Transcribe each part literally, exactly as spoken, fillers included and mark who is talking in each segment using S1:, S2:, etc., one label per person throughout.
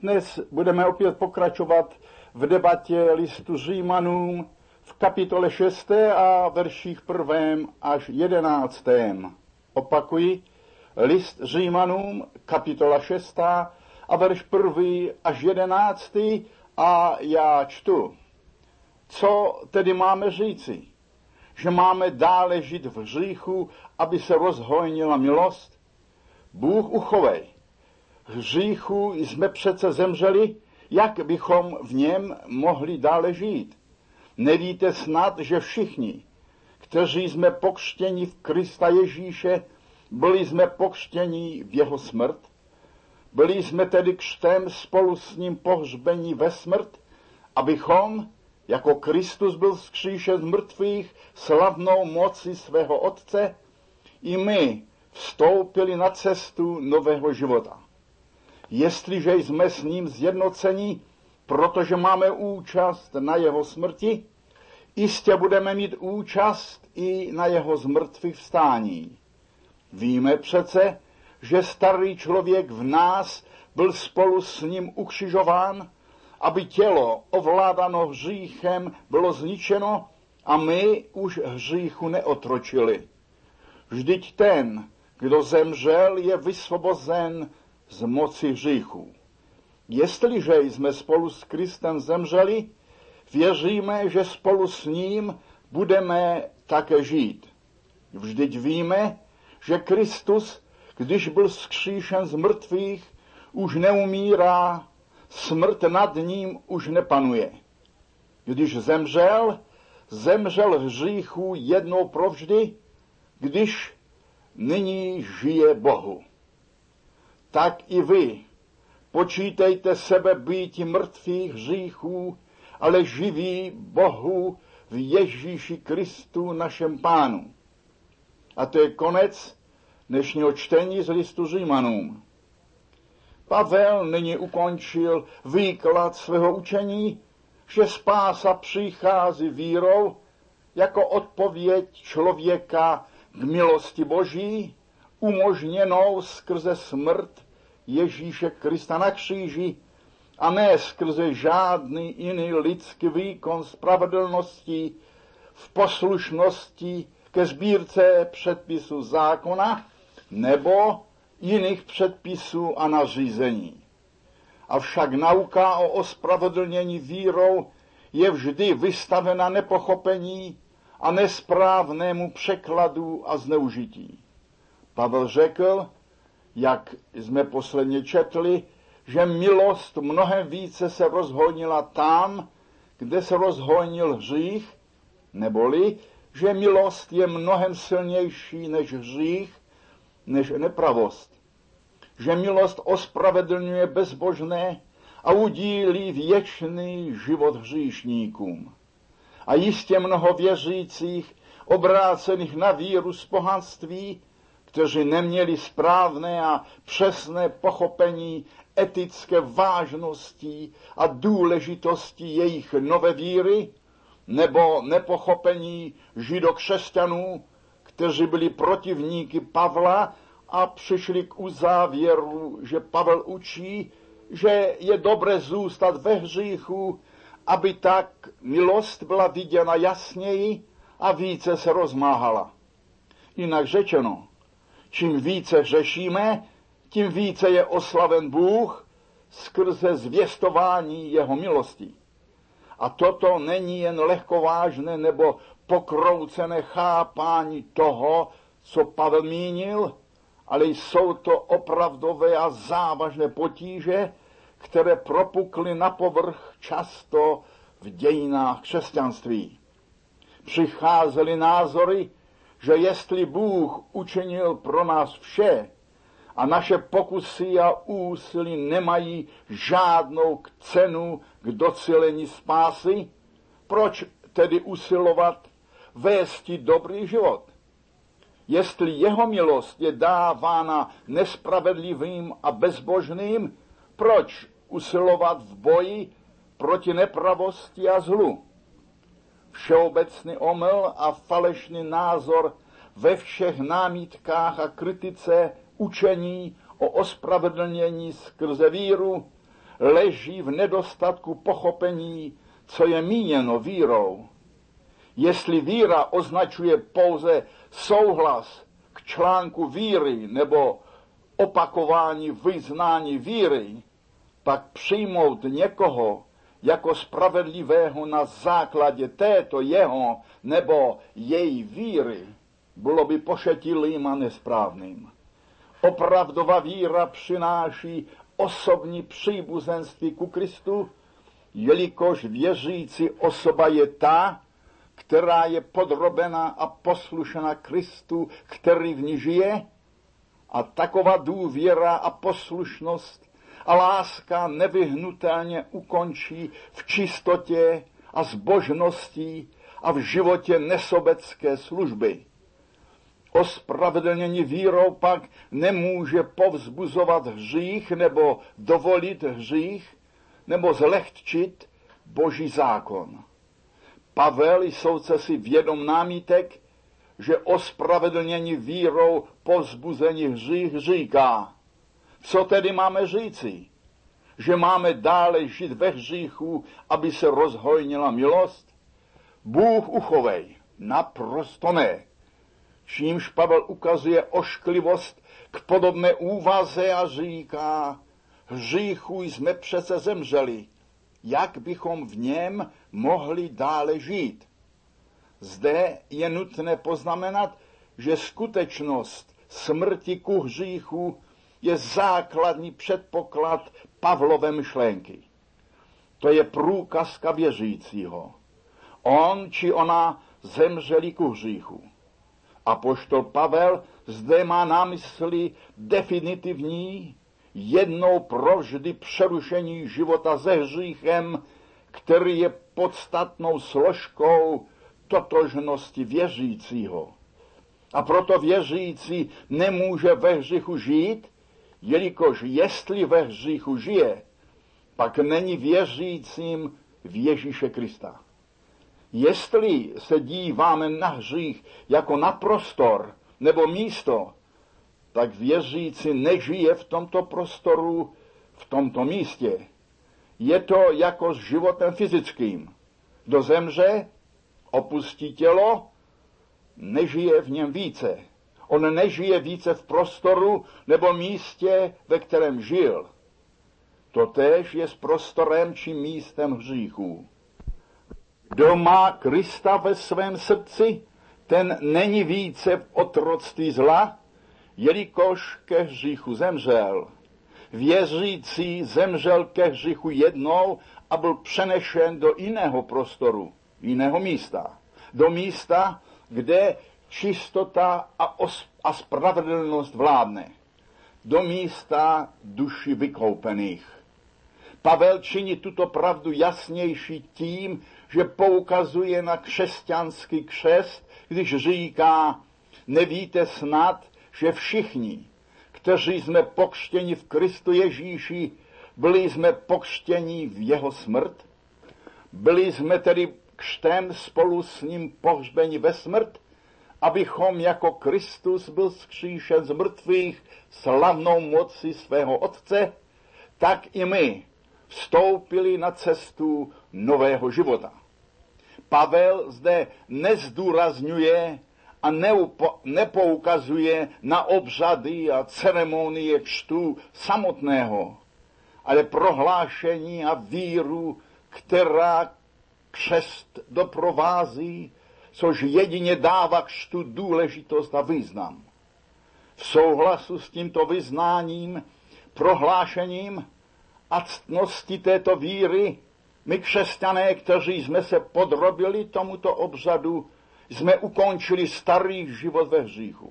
S1: Dnes budeme opět pokračovat v debatě listu Římanům v kapitole šesté a verších prvém až jedenáctém. Opakuji, list Římanům, kapitola šestá a verš prvý až jedenáctý a já čtu. Co tedy máme říci? Že máme dále žít v hříchu, aby se rozhojnila milost? Bůh uchovej. Hříchu jsme přece zemřeli, jak bychom v něm mohli dále žít? Nevíte snad, že všichni, kteří jsme pokřtěni v Krista Ježíše, byli jsme pokřtěni v jeho smrt? Byli jsme tedy křtem spolu s ním pohřbeni ve smrt, abychom, jako Kristus byl vzkříšen z mrtvých slavnou moci svého Otce, i my vstoupili na cestu nového života. Jestliže jsme s ním zjednoceni, protože máme účast na jeho smrti, jistě budeme mít účast i na jeho zmrtvých vstání. Víme přece, že starý člověk v nás byl spolu s ním ukřižován, aby tělo ovládáno hříchem bylo zničeno a my už hříchu neotročili. Vždyť ten, kdo zemřel, je vysvobozen z moci hříchu. Jestliže jsme spolu s Kristem zemřeli, věříme, že spolu s ním budeme také žít. Vždyť víme, že Kristus, když byl vzkříšen z mrtvých, už neumírá, smrt nad ním už nepanuje. Když zemřel, zemřel hříchu jednou provždy, když nyní žije Bohu. Tak i vy počítejte sebe býti mrtvých hříchů, ale živí Bohu v Ježíši Kristu našem Pánu. A to je konec dnešního čtení z listu Římanům. Pavel nyní ukončil výklad svého učení, že spása přichází vírou jako odpověď člověka k milosti Boží, umožněnou skrze smrt Ježíše Krista na kříži a ne skrze žádný jiný lidský výkon spravedlnosti v poslušnosti ke sbírce předpisů zákona nebo jiných předpisů a nařízení. Avšak nauka o ospravedlnění vírou je vždy vystavena nepochopení a nesprávnému překladu a zneužití. Pavel řekl, jak jsme posledně četli, že milost mnohem více se rozhojnila tam, kde se rozhojnil hřích, neboli, že milost je mnohem silnější než hřích, než nepravost. Že milost ospravedlňuje bezbožné a udílí věčný život hříšníkům. A jistě mnoho věřících, obrácených na víru z pohanství, kteří neměli správné a přesné pochopení etické vážnosti a důležitosti jejich nové víry, nebo nepochopení židokřesťanů, kteří byli protivníky Pavla a přišli k uzávěru, že Pavel učí, že je dobré zůstat ve hříchu, aby tak milost byla viděna jasněji a více se rozmáhala. Jinak řečeno, čím více hřešíme, tím více je oslaven Bůh skrze zvěstování jeho milosti. A toto není jen lehkovážné nebo pokroucené chápání toho, co Pavel mínil, ale jsou to opravdové a závažné potíže, které propukly na povrch často v dějinách křesťanství. Přicházely názory, že jestli Bůh učinil pro nás vše a naše pokusy a úsilí nemají žádnou cenu k docílení spásy, proč tedy usilovat vésti dobrý život? Jestli jeho milost je dávána nespravedlivým a bezbožným, proč usilovat v boji proti nepravosti a zlu? Všeobecný omyl a falešný názor ve všech námitkách a kritice učení o ospravedlnění skrze víru leží v nedostatku pochopení, co je míněno vírou. Jestli víra označuje pouze souhlas k článku víry nebo opakování vyznání víry, pak přijmout někoho jako spravedlivého na základě této jeho nebo její víry bylo by pošetilým a nesprávným. Opravdová víra přináší osobní příbuzenství ku Kristu, jelikož věřící osoba je ta, která je podrobena a poslušná Kristu, který v ní žije, a taková důvěra a poslušnost a láska nevyhnutelně ukončí v čistotě a zbožnosti a v životě nesobecké služby. Ospravedlnění vírou pak nemůže povzbuzovat hřích nebo dovolit hřích nebo zlehčit Boží zákon. Pavel, jsouce si vědom námitek, že ospravedlnění vírou povzbuzení hřích říká. Co tedy máme říci? Že máme dále žít ve hříchu, aby se rozhojnila milost? Bůh uchovej, naprosto ne. Čímž Pavel ukazuje ošklivost k podobné úvaze a říká, hříchu jsme přece zemřeli, jak bychom v něm mohli dále žít. Zde je nutné poznamenat, že skutečnost smrti ku hříchu je základní předpoklad Pavlové myšlenky. To je průkazka věřícího. On či ona zemřeli ku hříchu. Apoštol Pavel zde má na mysli definitivní, jednou provždy přerušení života se hříchem, který je podstatnou složkou totožnosti věřícího. A proto věřící nemůže ve hříchu žít, jelikož jestli ve hříchu žije, pak není věřícím v Ježíše Krista. Jestli se díváme na hřích jako na prostor nebo místo, tak věřící nežije v tomto prostoru, v tomto místě. Je to jako s životem fyzickým. Kdo zemře, opustí tělo, nežije v něm více. On nežije více v prostoru nebo místě, ve kterém žil. Totéž je s prostorem či místem hříchů. Kdo má Krista ve svém srdci, ten není více v otroctví zla, jelikož ke hříchu zemřel. Věřící zemřel ke hříchu jednou a byl přenešen do jiného prostoru, jiného místa. Do místa, kde čistota a, os- a spravedlnost vládne. Do místa duši vykoupených. Pavel činí tuto pravdu jasnější tím, že poukazuje na křesťanský křest, když říká, nevíte snad, že všichni, kteří jsme pokřtěni v Kristu Ježíši, byli jsme pokřtěni v jeho smrt? Byli jsme tedy křtem spolu s ním pohřbeni ve smrt, abychom jako Kristus byl vzkříšen z mrtvých slavnou moci svého Otce, tak i my vstoupili na cestu nového života. Pavel zde nezdůrazňuje a neupo, nepoukazuje na obřady a ceremonie křtu samotného, ale prohlášení a víru, která křest doprovází, což jedině dává křtu důležitost a význam. V souhlasu s tímto vyznáním, prohlášením a ctnosti této víry, my křesťané, kteří jsme se podrobili tomuto obřadu, jsme ukončili starý život ve hříchu.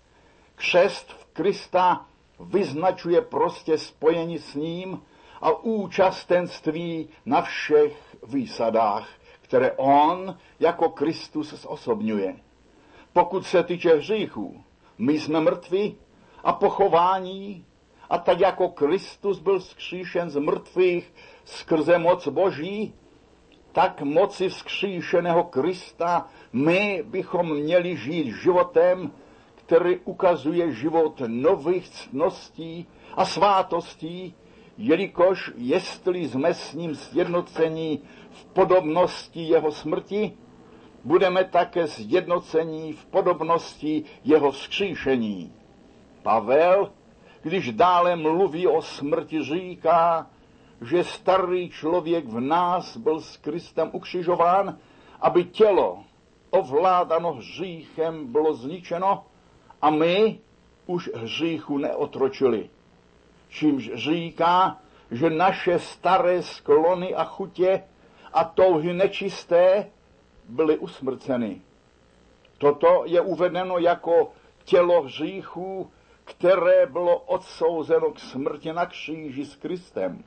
S1: Křest v Krista vyznačuje prostě spojení s ním a účastenství na všech výsadách, které on jako Kristus zosobňuje. Pokud se týče hříchů, my jsme mrtví a pochování, a tak jako Kristus byl vzkříšen z mrtvých skrze moc Boží, tak moci vzkříšeného Krista my bychom měli žít životem, který ukazuje život nových ctností a svátostí, jelikož jestli jsme s ním sjednocení v podobnosti jeho smrti, budeme také sjednocení v podobnosti jeho vzkříšení. Pavel, když dále mluví o smrti, říká, že starý člověk v nás byl s Kristem ukřižován, aby tělo ovládáno hříchem bylo zničeno a my už hříchu neotročili. Čímž říká, že naše staré sklony a chutě a touhy nečisté byly usmrceny. Toto je uvedeno jako tělo hříchů, které bylo odsouzeno k smrti na kříži s Kristem.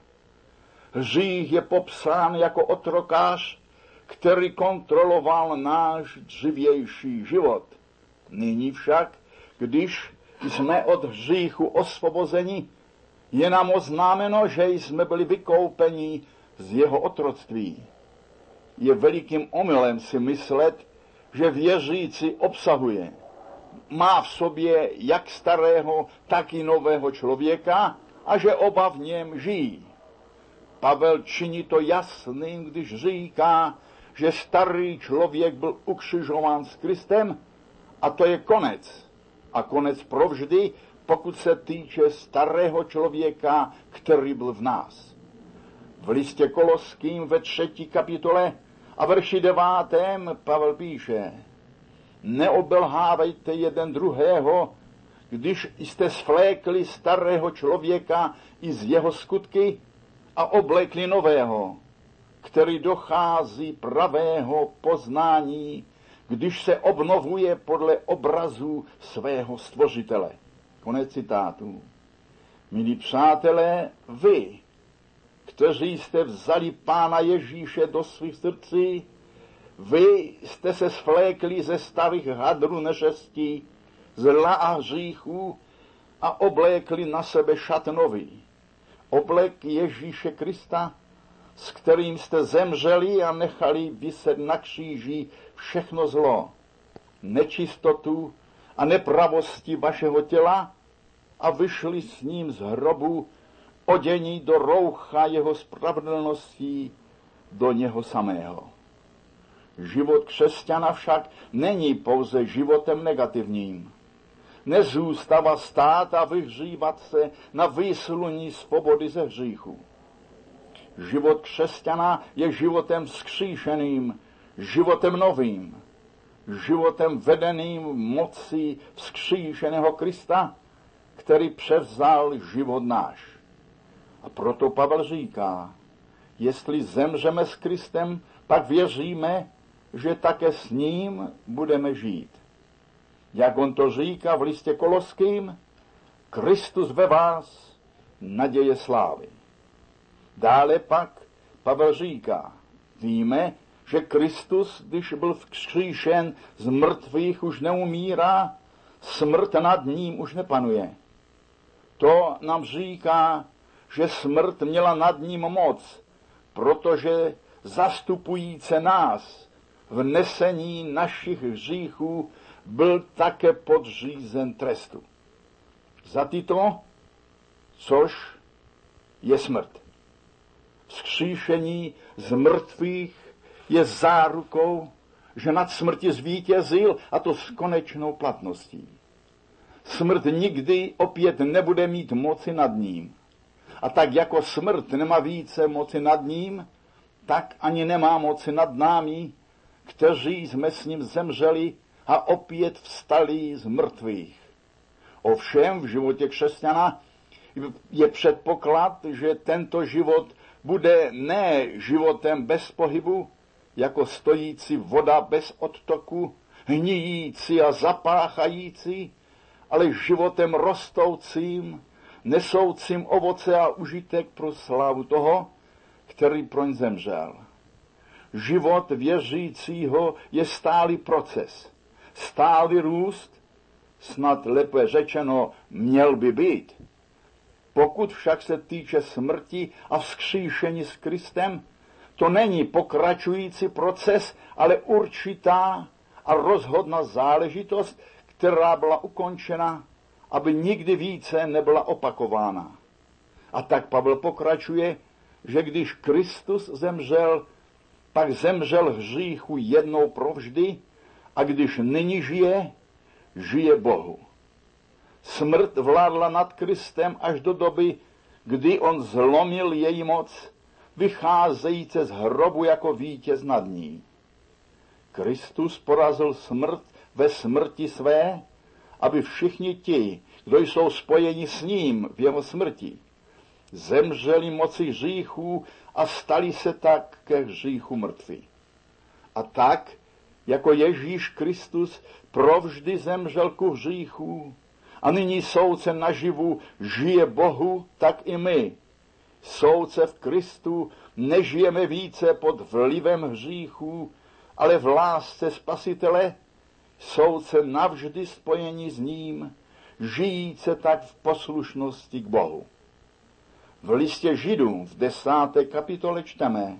S1: Hřích je popsán jako otrokář, který kontroloval náš dřívější život. Nyní však, když jsme od hříchu osvobozeni, je nám oznámeno, že jsme byli vykoupeni z jeho otroctví. Je velikým omylem si myslet, že věřící obsahuje, má v sobě jak starého, tak i nového člověka a že oba v něm žijí. Pavel činí to jasným, když říká, že starý člověk byl ukřižován s Kristem a to je konec. A konec provždy, pokud se týče starého člověka, který byl v nás. V listě Koloským ve třetí kapitole a verši devátém Pavel píše: neobelhávejte jeden druhého, když jste svlékli starého člověka i z jeho skutky a oblekli nového, který dochází pravého poznání, když se obnovuje podle obrazu svého stvořitele. Konec citátu. Milí přátelé, vy, kteří jste vzali Pána Ježíše do svých srdcí, vy jste se svlékli ze starých hadrů neřestí, zla a hříchů a oblékli na sebe šat nový. Oblek Ježíše Krista, s kterým jste zemřeli a nechali viset na kříži všechno zlo, nečistotu a nepravosti vašeho těla a vyšli s ním z hrobu, odění do roucha jeho spravedlností, do něho samého. Život křesťana však není pouze životem negativním. Nezůstává stát a vyhřívat se na výsluní svobody ze hříchu. Život křesťana je životem vzkříšeným, životem novým, životem vedeným mocí vzkříšeného Krista, který převzal život náš. A proto Pavel říká, jestli zemřeme s Kristem, pak věříme, že také s ním budeme žít. Jak on to říká v listě Koloským, Kristus ve vás, naděje slávy. Dále pak Pavel říká, víme, že Kristus, když byl vzkříšen z mrtvých, už neumírá, smrt nad ním už nepanuje. To nám říká, že smrt měla nad ním moc, protože zastupujíce nás v nesení našich hříchů byl také podřízen trestu. Za tyto, což je smrt. Vzkříšení z mrtvých je zárukou, že nad smrti zvítězil, a to s konečnou platností. Smrt nikdy opět nebude mít moci nad ním. A tak jako smrt nemá více moci nad ním, tak ani nemá moci nad námi, kteří jsme s ním zemřeli a opět vstali z mrtvých. Ovšem v životě křesťana je předpoklad, že tento život bude ne životem bez pohybu, jako stojící voda bez odtoku, hnijící a zapáchající, ale životem rostoucím, nesoucím ovoce a užitek pro slávu toho, který pro ně zemřel. Život věřícího je stálý proces, stálý růst, snad lépe řečeno měl by být. Pokud však se týče smrti a vzkříšení s Kristem, to není pokračující proces, ale určitá a rozhodná záležitost, která byla ukončena, aby nikdy více nebyla opakována. A tak Pavel pokračuje, že když Kristus zemřel, pak zemřel v hříchu jednou provždy a když nyní žije, žije Bohu. Smrt vládla nad Kristem až do doby, kdy on zlomil její moc, vycházející z hrobu jako vítěz nad ní. Kristus porazil smrt ve smrti své, aby všichni ti, kdo jsou spojeni s ním v jeho smrti, zemřeli moci hříchů a stali se tak ke hříchu mrtví. A tak, jako Ježíš Kristus provždy zemřel ku hříchu a nyní soudce naživu žije Bohu, tak i my, soudce v Kristu, nežijeme více pod vlivem hříchů, ale v lásce Spasitele, soudce navždy spojení s ním, žijíce tak v poslušnosti k Bohu. V listě Židům v desáté kapitole čteme: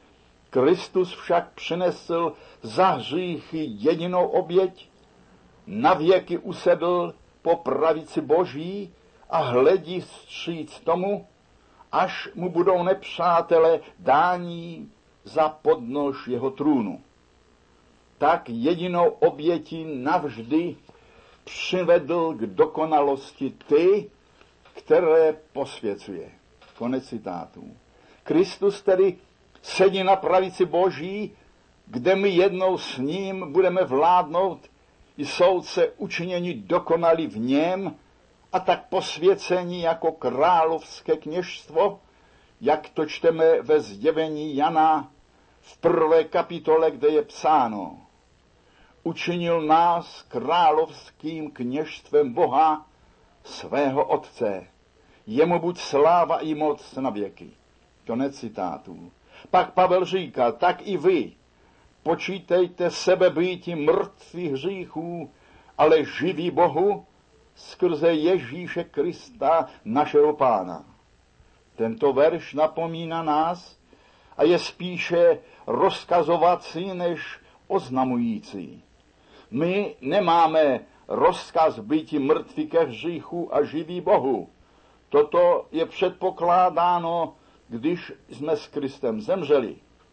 S1: Kristus však přinesl za hříchy jedinou oběť, navěky usedl po pravici Boží a hledí vstříc tomu, až mu budou nepřátelé dání za podnož jeho trůnu. Tak jedinou obětí navždy přivedl k dokonalosti ty, které posvěcuje. Konec citátů. Kristus tedy sedí na pravici Boží, kde my jednou s ním budeme vládnout, i soudce učiněni dokonalí v něm a tak posvěcení jako královské kněžstvo, jak to čteme ve zjevení Jana v prvé kapitole, kde je psáno: učinil nás královským kněžstvem Boha, svého Otce. Jemu buď sláva i moc na věky. Konec citátů. Pak Pavel říká, tak i vy počítejte sebe býti mrtví hříchů, ale živí Bohu skrze Ježíše Krista, našeho Pána. Tento verš napomíná nás a je spíše rozkazovací než oznamující. My nemáme rozkaz býti mrtví ke hříchu a živí Bohu. Toto je předpokládáno, když jsme s Kristem zemřeli.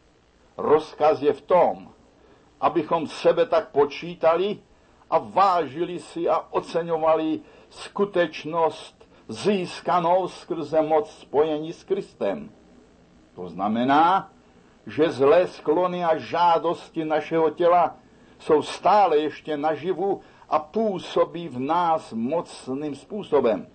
S1: Rozkaz je v tom, abychom sebe tak počítali a vážili si a oceňovali skutečnost získanou skrze moc spojení s Kristem. To znamená, že zlé sklony a žádosti našeho těla jsou stále ještě naživu a působí v nás mocným způsobem.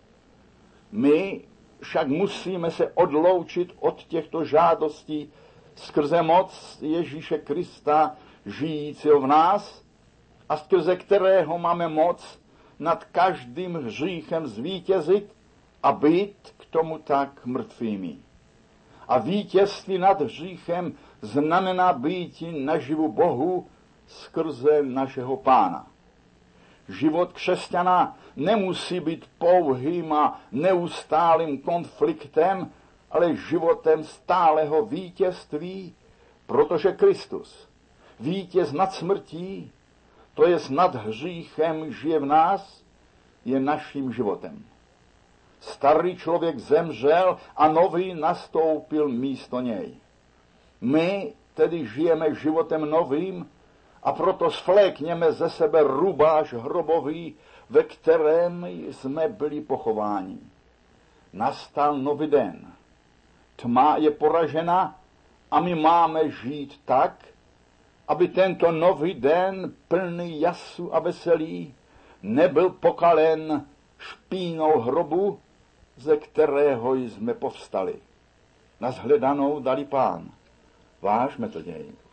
S1: My však musíme se odloučit od těchto žádostí skrze moc Ježíše Krista, žijícího v nás, a skrze kterého máme moc nad každým hříchem zvítězit a být k tomu tak mrtvými. A vítězství nad hříchem znamená býti naživu Bohu skrze našeho Pána. Život křesťana nemusí být pouhým a neustálým konfliktem, ale životem stálého vítězství, protože Kristus, vítěz nad smrtí, to jest nad hříchem, žije v nás, je naším životem. Starý člověk zemřel a nový nastoupil místo něj. My tedy žijeme životem novým a proto svlékněme ze sebe rubáš hrobový, ve kterém jsme byli pochováni. Nastal nový den. Tma je poražena a my máme žít tak, aby tento nový den plný jasu a veselí nebyl pokalen špínou hrobu, ze kterého jsme povstali. Nashledanou dali Pán. Váš Metr děj.